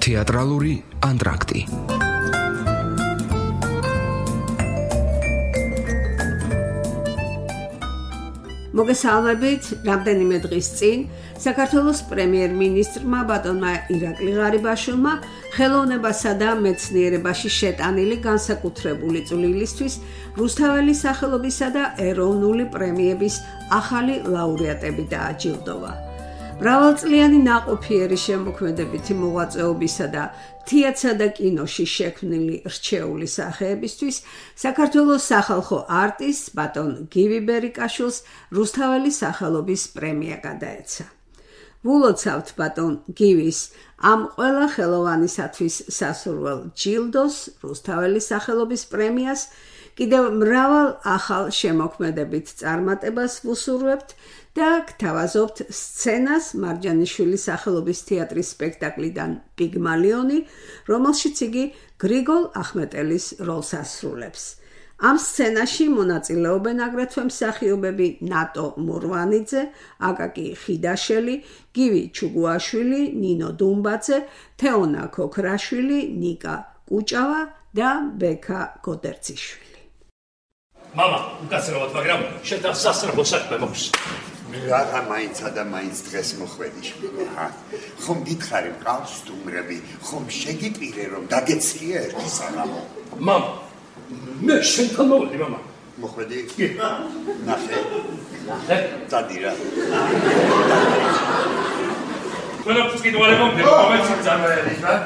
თეატრალური ანტრაქტი. მოგესალმებით, რამდენიმე დღის წინ საქართველოს პრემიერ-მინისტრმა ბატონმა ირაკლი ღარიბაშვილმა ხელოვნებასა და მეცნიერებაში შეტანილი განსაკუთრებული წვლილისთვის რუსთაველის სახელობისა და ეროვნული პრემიების ახალი ლაურეატები დააჯილდოვა. მრავალწლიანი ნაყოფიერი შემოქმედებითი მოღვაწეობისა და თეატრსა და კინოში შექმნილი რჩეული სახეებისთვის საქართველოს სახალხო არტისტს ბატონ გივი ბერიკაშვილს რუსთაველის სახელობის პრემია გადაეცა. ვულოცავთ ბატონ გივის ამ ყველა ხელოვანისათვის სასურველ ჯილდოს, რუსთაველის სახელობის პრემიას, კიდევ მრავალ ახალ შემოქმედებით წარმატებას ვუსურვებთ და გთავაზობთ სცენას მარჯანიშვილის სახელობის თეატრის სპექტაკლიდან პიგმალიონი, რომელშიც იგი გრიგოლ ახმეტელის როლს ასრულებს. ამ სცენაში მონაწილეობენ აგრეთვე მსახიობები ნატო მურვანიძე, აკაკი ხიდაშელი, გივი ჩუგუაშვილი, ნინო დუმბაძე, თეონა ქოქრაშვილი, ნიკა კუჭავა და ბექა გოდერძიშვილი. მამა, უკაცრავად, მაგრამ შეთა სასწრაფო საქმე მოქვს. რა მაინცა და მაინც დღეს მოხვედი შვილა. ხომ გითხარი მყავს სტუმრები, ხომ შეგიპირე რომ დაგეცლია ერთი საღამო. მამა, მე შენთან მოვედი, მამა. მოხვედი? კი. ნახე. დადი რა. ყველაფერს კიდევ მომდევნო წარმოედი რა.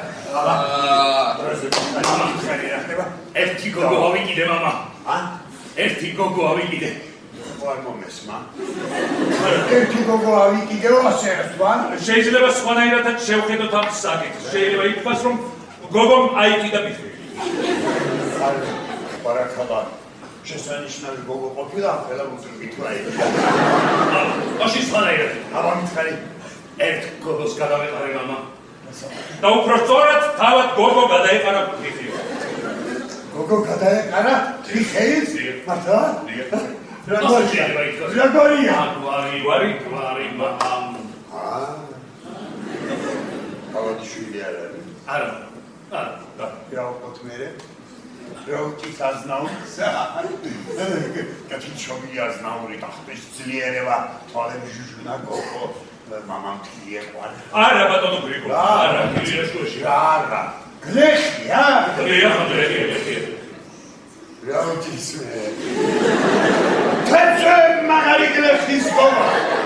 მამა, ერთი გოგო ავიკიდე, მამა. ერთი გოგო ავიკიდე. არ მომესმა. ერთი გოგო ავიკიდე ასე ერთვან. შეიძლება სხვანაირადაც შევხედოთ ამ საკითხს. შეიძლება ითქვას, რომ გოგომ აიკიდა მიხრი. პარაკალა. შესანიშნავი გოგო ყოფილა, ყველა უძრვითვაი. აში სხვანაირად. აბა მითხარი. ერთ გოგოს გადავეყარე, მამა. და უფრო სწორად, თავად გოგო გადაეყარა მიხრი. გოგო გადაეყარა მიხრი? მართლა? როგორია? გვარი, მამამ. ავადიშვილი არ არის? არა. რა ვყოთ მერე? რა ვკით აზნაურს? კაცი აზნაური ტახტის ძლიერება, თვალები ჟუჟუნა გოგო, მამამ თლიეყვარ. არა, ბატონო გრიგოლ, არა, გილიაშვილში. არა, გლეხია? გლეხია. რა ვკის მე? თეცე მაგარი გლეხის გოგო.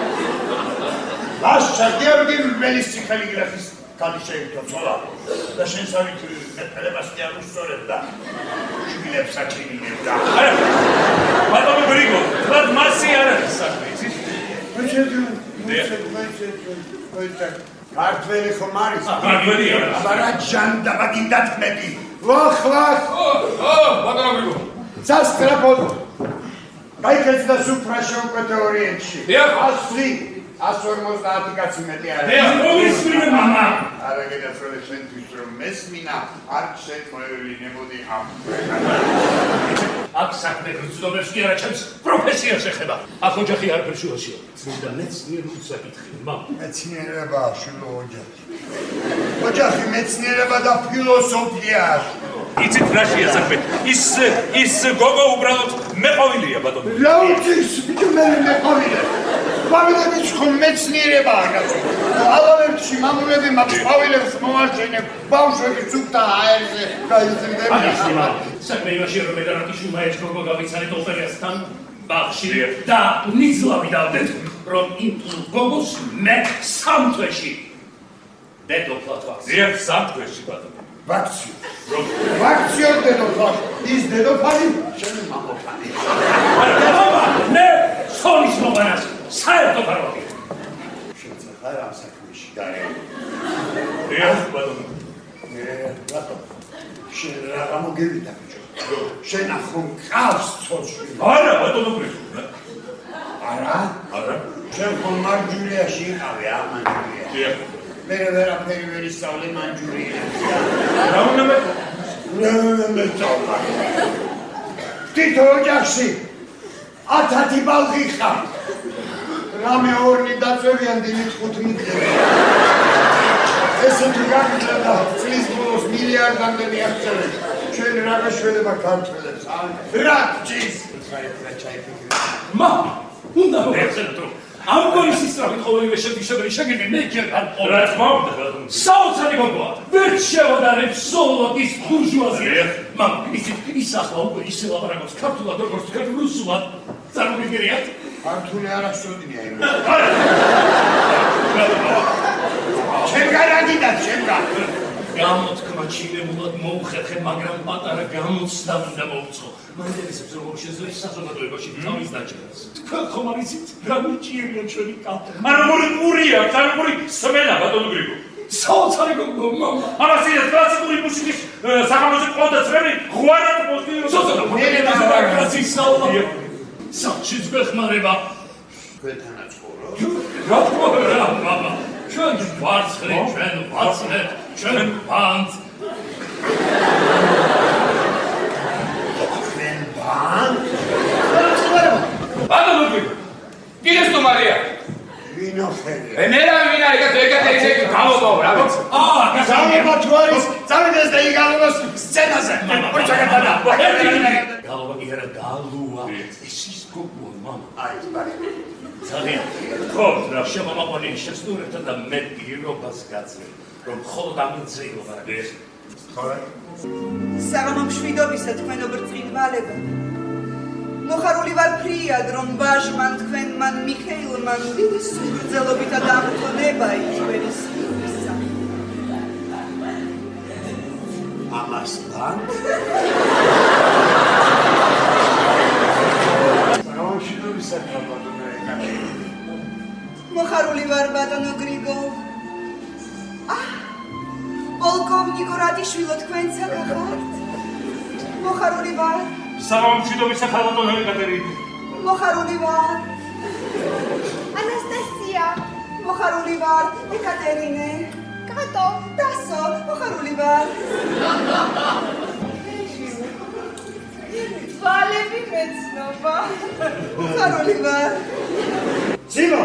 ლაშა გიორგი ველისციხელი გლეხის კალი შეიტო ცოლა. და შენსავით მეფელებას კი არ უსწორებდა. შვილებს აჩინინებდა. არა, ბატონო გრიგოლ, თქვათ მასი არ არის საქმე, იცით? ქართველი ხომ არის? ქართველია. აბა რა ჟანდაბა გინდათმედი. ვახ, ბატონო გრიგოლ. სასტრაფოდ. გაიქეცი და სუფრაში უკვე ორიენტში. 150 კაცი მეტი არის. მოვისმინე, მამა. არა გეძახე შენთვის რომ მესმინა, არ შემოევლინებოდი ამ. აქ საქმე გრძნობებს კი არა, ჩემს პროფესიას ეხება. აქ ოჯახი არაფერ შუაშია. წმინდა მეცნიერული საკითხი, მამა. მეცნიერება, შვილო ოჯახი. ოჯახი, მეცნიერება და ფილოსოფია. იცით რა შეა საქმე? ის გოგო უბრალოდ მეყოვილია, ბატონო. რა უწის, ბიჭო მე მეყოვილია. ყვავილების ხომ მეცნიერებაა კაცო. ალავერტში მამულები მაქვს ყვავილებს მოვაშენებ, ბავშვები სუფთა აერზე გაიზრდება. საქმე იმაშია, რომ მედარატიშვილმა ეს გოგო გავიცანეთ ოპერასთან ბაღში და ნიძლავი დავდეთ, რომ იმ გოგოს მე სამ თვეში დედოფლად ვაქციო. სამ თვეში, ბატონო. ვაქციო. ვაქციო დედოფლად. ის დედოფალი შენი მამოფანი. მამა, მე სოლის მოგანას საერთოდ არ ვაკეთებ. შენ ამ საქმეში გაერე. ბატონო. რატო? შენ რა გამოგივიდა ბიჭო? შენ ახლა ყავს ცოლში. არა, ბატონო გრიგოლ. არა? შენ ხომ მარჯურიაში იყავი, მარჯურიაში. მე ვერაფერი ვერ ისწავლე მარჯურიაში. რა უნდა მე წავლა. თითო ოჯახში 10 ბალღი ხარ. რამე ორნი დაწევიან დილით 5 მიდღება. ესე თუ გაგიჭირდა წლის ბოლოს მილიარდამდე მიაღწევენ ჩვენ რაღა შველება ქართველებს რა ჭის მა უნდა მოვეხსენოთ რომ ამ გორის ისწრაფით ყოველივე შეთიშებელი შეგები მე ჯერ არ რა თქმა უნდა საოცარი გოგოა ვერ შევადარებ სოლოდ ის ბურჟუაზია მამ ის ახლა უკვე ისე ლაპარაკობს ქართულად როგორც რუსულად წარმოგიდგენიათ ქართული არ აღსწოდნია იმ ჩემგან ადიდათ ჩემგან გამოთქმა ჩინებულად მოუხერხე მაგრამ პატარა გამოცდა უნდა მოვუწყო მანდელისებს როგორ შეძლებს საზოგადოებაში თავის დაჭერას თქვენ ხომ არ იცით რა მიჭირია ჩვენი კალთა არ როგორი ყურია არ როგორი სმენა ბატონო გრიგო საოცარი გოგო მამა ამას ის კლასიკური მუსიკის სახელმწიფო კონცერტები ღვარად მოსდიო ნერეცი საულა საჩის გეხმარება თქვენთანაც ხორო რა თქმა უნდა მამა ჩვენ ვარცხლი ჩვენ ვაცნეთ ჩვენ ბანდ თქვენ ბანდ ბატონო გრიგო კიდე სტუმარია ვინო ხელი მერა ვინა ეგეთ გამოვაო რა გალობა თუ არის წავიდეს და იგალობას სცენაზე ოჩაკატანა გალობა კი არა გალუა ეს ის გოგოა მამა აი ბარი ძალიან ხო რა შემომაყვანე შესტურებთან და მე პირობას გაცნე რომ მხოლოდ ამინძე ილაპარაკეს ხოლმე საღამო მშვიდობისა თქვენო ბრწყინვალება მოხარული ვარ ფრიად რომ ბაჟმან თქვენმან მიხეილმან დიდი სულგრძელობითა დამწონება ჩვენი სივრცე ამას ბანდ გამშვიდობისა ბატონო მოხარული ვარ ბატონო გრიგო პოლკოვნიკო რადიშვილო თქვენცა გახართ მოხარული ვარ სამშვიდობისა ბატონო ეკატერინე მოხარული ვარ ანასტასია მოხარული ვარ ეკატერინე კატო დასო მოხარული ვარ ვალები მეცნობა მოხარული ვარ ძიმო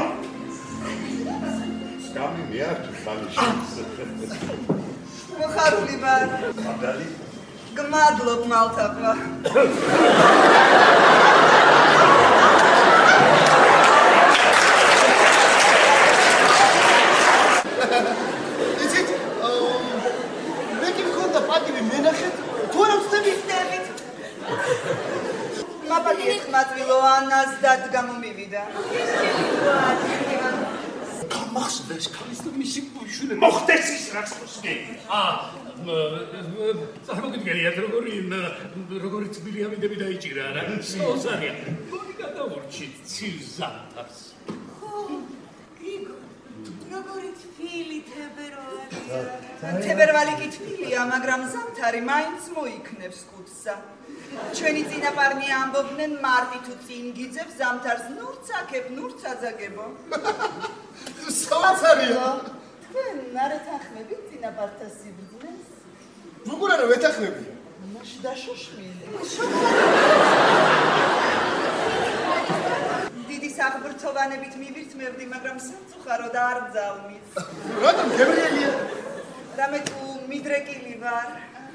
სკამი მე არ თუ ხალიშს მოხარული ვარ მაგალი გმადლობ მალთაყვა იცით მე კი მქონდა პატივი მენახეთ თუ არ ვწდებით მაპატიეთ მაწვილო ანას დად გამომივიდა გამახსდეს ქალის და მისი შვილები მოხდეს ის რაც მოსგენი წარმოგიდგენიათ როგორი თბილი ამიდები დაიჭირა რა საოცარია გონი გადაურჩით ცივ ზამთარს როგორი თბილი თებერვალი კი თბილია მაგრამ ზამთარი მაინც მოიქნევს კუთხსა ჩვენი წინაპარნი ამბობდნენ მარტი თუ წინ გიძებს ზამთარს ნურც აქებ ნურც აძაგებო საოცარია თქვენ არ ეთანხმებით წინაპართა სიბრძნეს როგორ არა ვეთანხმები მაშინ დაშოშმინე დიდი საღბრთოვანებით მივირთმევდი მაგრამ სამწუხაროდ არ გძალმით რატომ გებრიელია რამე თუ მიდრეკილი ვარ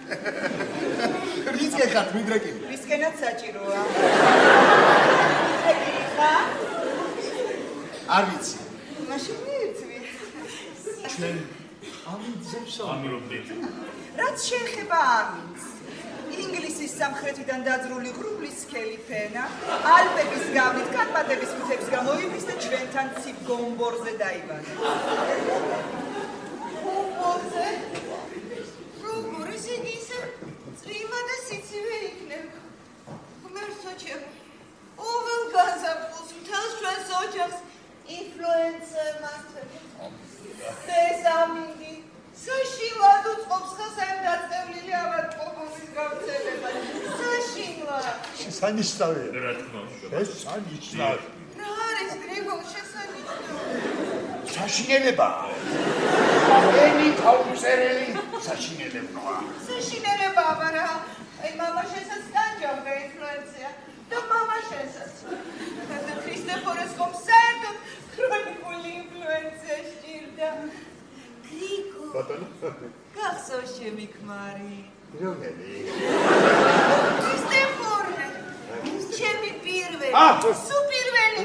რის გეხართ მიდრეკილი ვისკენაც საჭიროა მიდრეკილი ხარ არ ვიცი მაშინ მივირთვი ჩვენ ამინძებს ამირობდით რაც შეეხება ამინს ინგლისის სამხრეთიდან დაძრული ღრუბლის სქელი ფენა ალპების გავლით კარპატების მთებს გამოივლის და ჩვენთან ცივ გომბორზე დაიბადა გომბორზე როგორ ისინი ისე წვიმა და სიცივე იქნება ღმერთო ჩემო ყოველ გაზაფხულს მთელს ჩვენს ოჯახს ინფლუენცერმა ეს ამინდი საშინლად უწყობს ხასაიმ დაწევლილი ავადმყოფობის გავრცელება საშინლად შესანიშნავია რა თქმა უნდა შესანიშნავია რა არის გრიგო შესანიშნავია საშინელება ენი თავწერელი საშინელებაა საშინელება არა აი მამა შესაც დაჯავდა ინფლუენცია და მამა შესაც და ქრისტეფორეს ხომ საერთოდ ქრონიკული ინფლუენცია სჭირდა გრიგო ბატონო. გახსოვს ჩემი ქმარი. რომელი? სტეფორე. ჩემი პირველი. სუპირველი.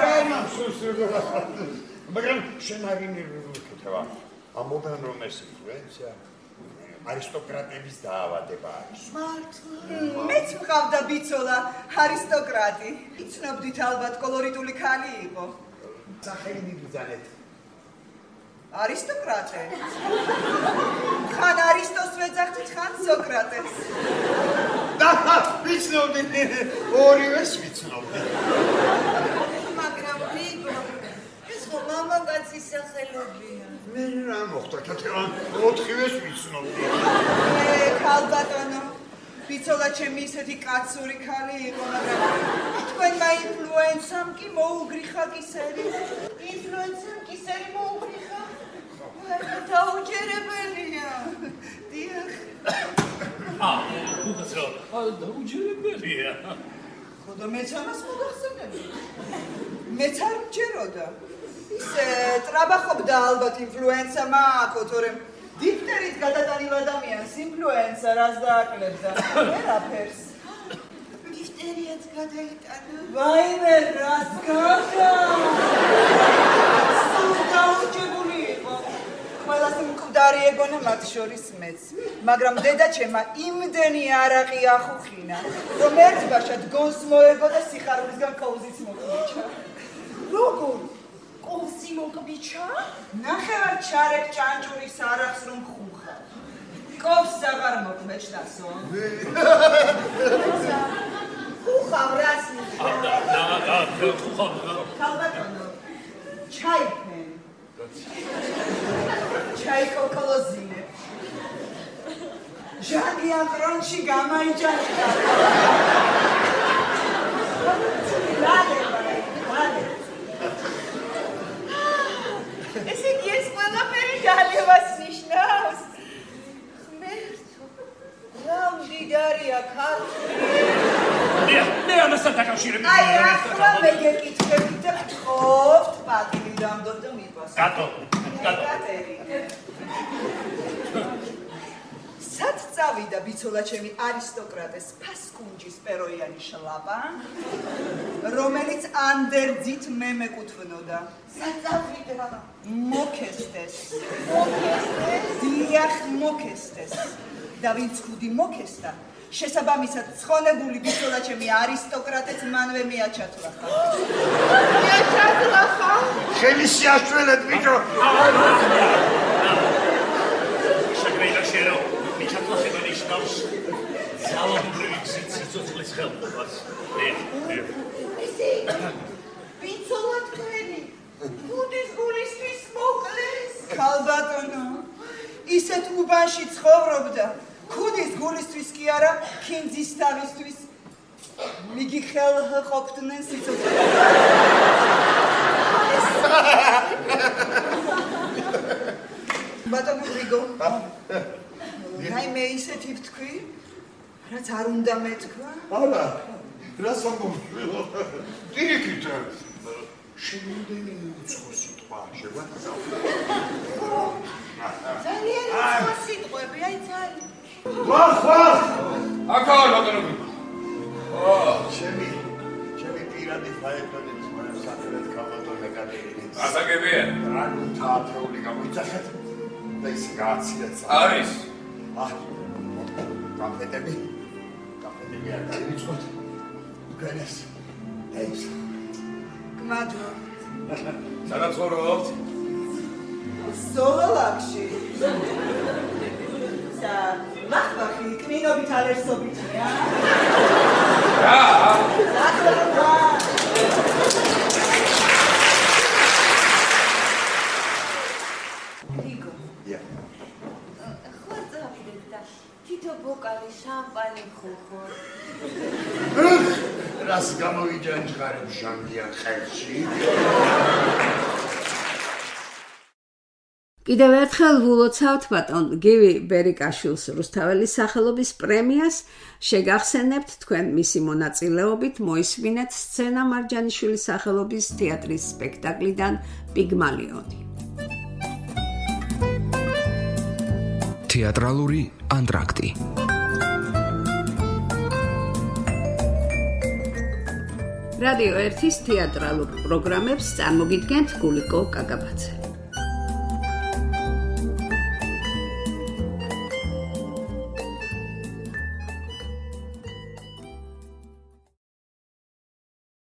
მაგრამ შენ არ ინერვირდება. ამბობენ რომ ეს ინფლუენსია არისტოკრატების დაავადება არის. მართლა. მეც მყავდა ბიცოლა არისტოკრატი. იცნობდით ალბათ კოლორიტული ქალი იყო. სახელი მიბრძანეთ. არისტოკრატე. ხან არისტოს ვეძახდით, ხან სოკრატეს. ვიცნობდი, ორივეს ვიცნობდი. მაგრამ რიგო, ეს ხო მამაკაცის სახელობია. მე რა მოხდა, თეთრან 4-ვეს ვიცნობდი. ქალბატონო, ბიცოლა ჩემი ისეთი კაცური ქალი იყო, მაგრამ თქვენმა ინფლუენსამ კი მოუგრიხა კისერი. ინფლუენსამ კისერი მოუგრიხა? დაუჯერებელია. დიახ. დაუჯერებელია. ხოდა მეც ამას მოგახსენებდი. მეც არ მჯეროდა. ისე ტრაბახობდა ალბათ ინფლუენსა მაქო, თორემ დიფტერით გადატანილ ადამიანს ინფლუენსა რას დააკლებდა? ვერაფერს. დიფტერიაც გადაიტანა. ვაიმე, რას გადა? სულ დაუჯებული იყო. ყველას მკვდარი ეგონა მათ შორის მეც. მაგრამ დედაჩემა იმდენი არაყი ახუხინა, რომ ერთბაშად გონს მოეგო და სიხარულისგან კოვზიც მოგვიჩა. როგორ? კოვზი მოგვიჩა? ნახევარ ჩარეკ ჭანჭურის არახს რომ ხუხა. კოვს აღარ მოგვეჩნასო. ხუხავ რას ნიშნავს? ქალბატონო, ჩაიფენ. ჩაიკოკოლოზინე. ჟანგიან კრონში გამაიჯანიკა. ესე იგი ეს ყველაფერი დალევას ნიშნავს? ღმერთო, რა მდიდარია ქართული. მე ამასთან დაკავშირებით აი, ახლა მე გეკითხებით და გთხოვთ პატივი დამდოთ და მიყვას. კატო. სად წავიდა ბიცოლა ჩემი არისტოკრატეს ფასკუნჯის პეროიანი შლაპა, რომელიც ანდერძით მე მეკუთვნოდა. სად წავიდა? მოკესტეს. დიახ, მოკესტეს. და ვინც ხუდი მოკესტა, შესაბამისად ცხონებული ბიცოლა ჩემი არისტოკრატეც მანვე მიაჩათლახა. მიაჩათლახა? ხელი შეაშველეთ, ბიჭო. შეგრეილა შერო, მიჩათლახება ნიშნავს ძალადობრივი გზით სიცოცხლის ხელოვნებას. ესე იგი, ბიცოლა თქვენი ხუდის გულისთვის მოკლეს? ქალბატონო, ისეთ უბანში ცხოვრობდა. ხუდის გულისთვის კი არა, ქინძის თავისთვის. მიგიხელყოფდნენ სიცოცხლე. ბატონო რიგო. რაიმე ისეთი ვთქვი, რაც არ უნდა მეთქვა? არა, რას ამბობ? დირექტ შემოდენი უცხო სიტყვა შეგვაწევ. ძალიან უცხო სიტყვები, აი ძალიან. ვახ! აკაა ბატონო. ჩემი პირადი ფაეტონით მაგრამ საფრთხეთ კაბატონე კადერინიც. ასაგებია. ანუ თაათეული გამოიძახეთ და ის გააცილეთ. არის. კაფეტები არ დავიწყოთ. უკანეს. ეს. გმადლო. სადაც ცხოვრობთ? სოლოლაკში. ვახ-ვახი, კნინობით ალერსობითია. რა? რიგო. ხო წავიდეთ და თითო ბოკალი შამპანი ხოხო. რას გამოიჯანჯღარებ ჟანგიან ხელში? კიდევ ერთხელ ვულოცავთ ბატონ გივი ბერიკაშვილს რუსთაველის სახელობის პრემიას. შეგახსენებთ თქვენ მისი მონაწილეობით მოისმინეთ სცენა მარჯანიშვილის სახელობის თეატრის სპექტაკლიდან პიგმალიონი. თეატრალური ანტრაქტი. რადიო 1-ის თეატრალურ პროგრამებს წარმოგიდგენთ გულიკო კაკაბაძე.